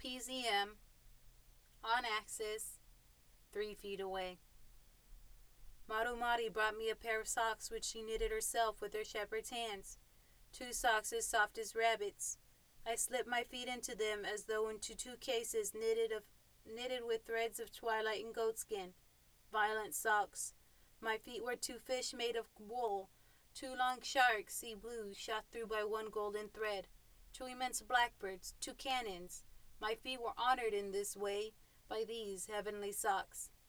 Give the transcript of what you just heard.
PZM, on axis, 3 feet away. Marumari brought me a pair of socks which she knitted herself with her shepherd's hands. 2 socks as soft as rabbits. I slipped my feet into them as though into 2 cases knitted with threads of twilight and goatskin. Violent socks. My feet were 2 fish made of wool, 2 long sharks, sea blue, shot through by 1 golden thread, 2 immense blackbirds, 2 cannons. My feet were honored in this way by these heavenly socks.